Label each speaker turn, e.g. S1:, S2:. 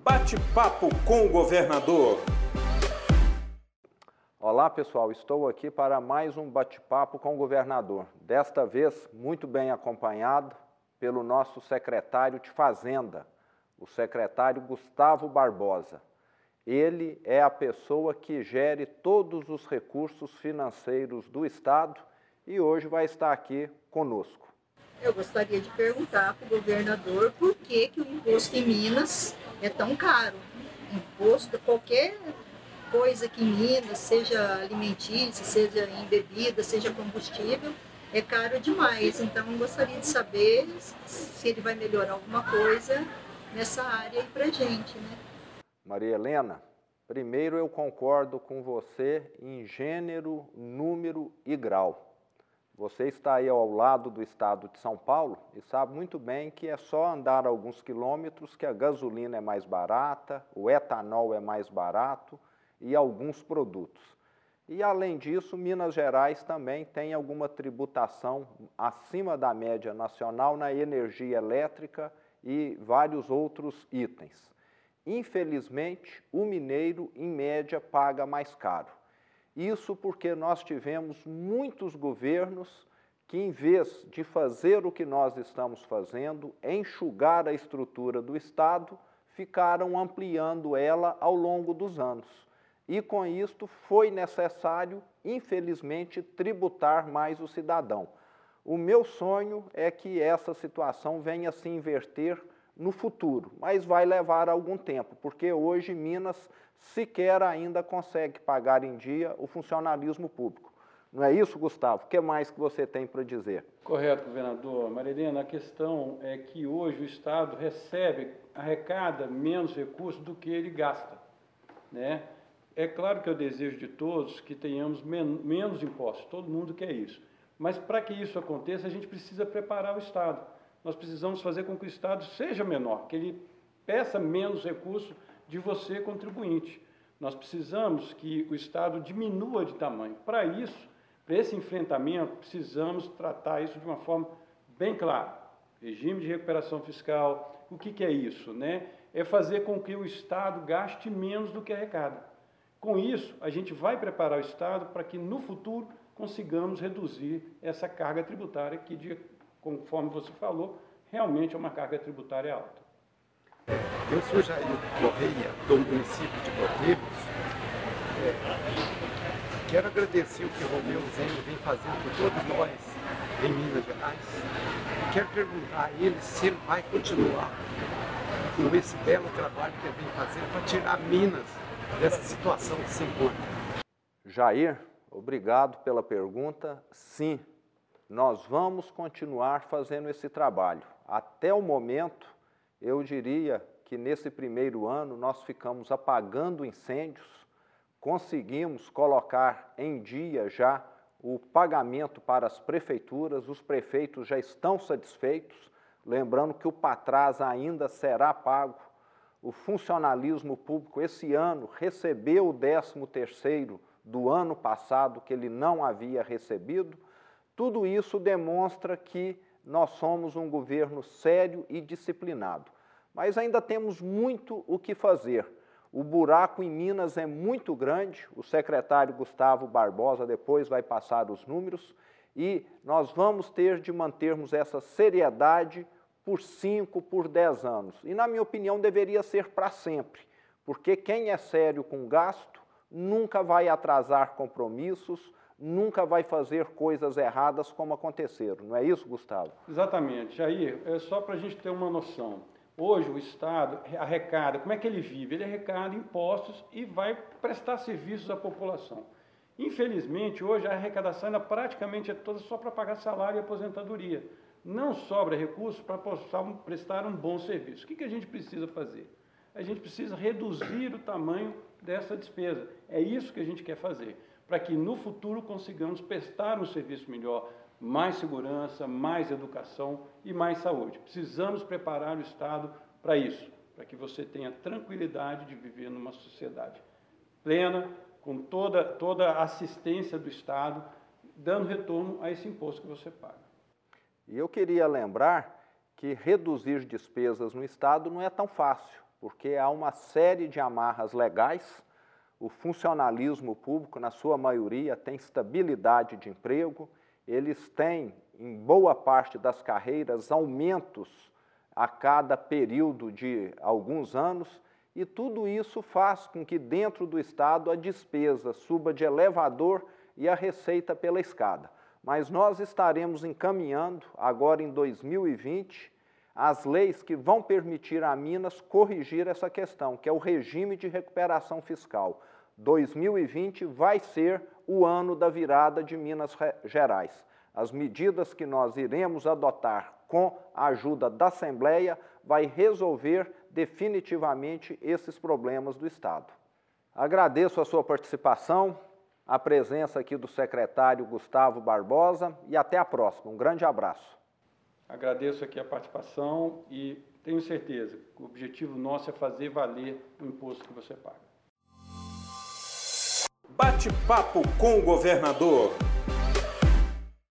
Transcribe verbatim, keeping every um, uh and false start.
S1: Bate-papo com o governador.
S2: Olá pessoal, estou aqui para mais um bate-papo com o governador. Desta vez, muito bem acompanhado pelo nosso secretário de Fazenda, o secretário Gustavo Barbosa. Ele é a pessoa que gere todos os recursos financeiros do Estado e hoje vai estar aqui conosco.
S3: Eu gostaria de perguntar para o governador por que, que o imposto em Minas é tão caro. Imposto, qualquer coisa que em Minas, seja alimentícia, seja em bebida, seja combustível, é caro demais. Então, eu gostaria de saber se ele vai melhorar alguma coisa nessa área aí para a gente, né?
S2: Maria Helena, primeiro eu concordo com você em gênero, número e grau. Você está aí ao lado do estado de São Paulo e sabe muito bem que é só andar alguns quilômetros que a gasolina é mais barata, o etanol é mais barato e alguns produtos. E além disso, Minas Gerais também tem alguma tributação acima da média nacional na energia elétrica e vários outros itens. Infelizmente, o mineiro, em média, paga mais caro. Isso porque nós tivemos muitos governos que, em vez de fazer o que nós estamos fazendo, enxugar a estrutura do Estado, ficaram ampliando ela ao longo dos anos. E com isto foi necessário, infelizmente, tributar mais o cidadão. O meu sonho é que essa situação venha se inverter no futuro, mas vai levar algum tempo, porque hoje Minas sequer ainda consegue pagar em dia o funcionalismo público. Não é isso, Gustavo? O que mais que você tem para dizer?
S4: Correto, governador. Maria Helena, a questão é que hoje o Estado recebe, arrecada menos recursos do que ele gasta, né? É claro que é o desejo de todos que tenhamos men menos impostos, todo mundo quer isso. Mas para que isso aconteça, a gente precisa preparar o Estado. Nós precisamos fazer com que o Estado seja menor, que ele peça menos recursos de você, contribuinte. Nós precisamos que o Estado diminua de tamanho. Para isso, para esse enfrentamento, precisamos tratar isso de uma forma bem clara. Regime de recuperação fiscal, o que, que é isso, né? É fazer com que o Estado gaste menos do que arrecada. Com isso, a gente vai preparar o Estado para que, no futuro, consigamos reduzir essa carga tributária que, de, conforme você falou, realmente é uma carga tributária alta.
S5: Eu sou Jair Correia, do município de Botelhos. É, quero agradecer o que o Romeu Zema vem fazendo por todos nós em Minas Gerais. E quero perguntar a ele se ele vai continuar com esse belo trabalho que ele vem fazendo para tirar Minas dessa situação que se encontra.
S2: Jair, obrigado pela pergunta. Sim, nós vamos continuar fazendo esse trabalho. Até o momento, eu diria que nesse primeiro ano nós ficamos apagando incêndios, conseguimos colocar em dia já o pagamento para as prefeituras, os prefeitos já estão satisfeitos, lembrando que o Patrás ainda será pago. O funcionalismo público esse ano recebeu o décimo terceiro do ano passado, que ele não havia recebido. Tudo isso demonstra que nós somos um governo sério e disciplinado. Mas ainda temos muito o que fazer. O buraco em Minas é muito grande, o secretário Gustavo Barbosa depois vai passar os números, e nós vamos ter de mantermos essa seriedade por cinco, por dez anos. E, na minha opinião, deveria ser para sempre, porque quem é sério com gasto nunca vai atrasar compromissos, nunca vai fazer coisas erradas como aconteceram. Não é isso, Gustavo?
S4: Exatamente. Jair, é só para a gente ter uma noção. Hoje o Estado arrecada, como é que ele vive? Ele arrecada impostos e vai prestar serviços à população. Infelizmente, hoje a arrecadação ela praticamente é toda só para pagar salário e aposentadoria. Não sobra recursos para prestar um bom serviço. O que, que a gente precisa fazer? A gente precisa reduzir o tamanho dessa despesa. É isso que a gente quer fazer, para que no futuro consigamos prestar um serviço melhor, mais segurança, mais educação e mais saúde. Precisamos preparar o Estado para isso, para que você tenha tranquilidade de viver numa sociedade plena, com toda, toda a assistência do Estado, dando retorno a esse imposto que você paga.
S2: E eu queria lembrar que reduzir despesas no Estado não é tão fácil. porque há uma série de amarras legais. O funcionalismo público, na sua maioria, tem estabilidade de emprego, eles têm, em boa parte das carreiras, aumentos a cada período de alguns anos, e tudo isso faz com que dentro do Estado a despesa suba de elevador e a receita pela escada. Mas nós estaremos encaminhando, agora em dois mil e vinte, as leis que vão permitir a Minas corrigir essa questão, que é o regime de recuperação fiscal. dois mil e vinte vai ser o ano da virada de Minas Gerais. As medidas que nós iremos adotar com a ajuda da Assembleia vai resolver definitivamente esses problemas do Estado. Agradeço a sua participação, a presença aqui do secretário Gustavo Barbosa e até a próxima. Um grande abraço.
S4: Agradeço aqui a participação e tenho certeza que o objetivo nosso é fazer valer o imposto que você paga.
S1: Bate-papo com o governador.